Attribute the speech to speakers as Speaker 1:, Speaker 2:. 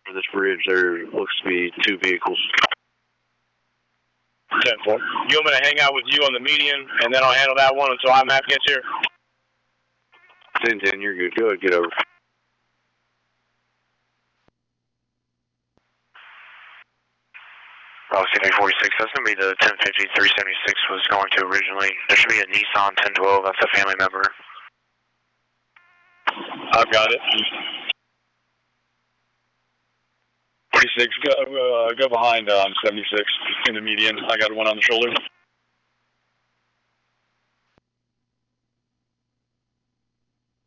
Speaker 1: this bridge, there looks to be two vehicles.
Speaker 2: 10-4. You want me to hang out with you on the median, and then I'll handle that one until IMAP gets here?
Speaker 1: 10-10, you're good. Go ahead, get over.
Speaker 3: Bravo City 46, that's going to be the 1050 376 was going to originally. There should be a Nissan 1012, that's a family member.
Speaker 2: I've got it. 46, go behind on 76 in the median. I got one on the shoulder.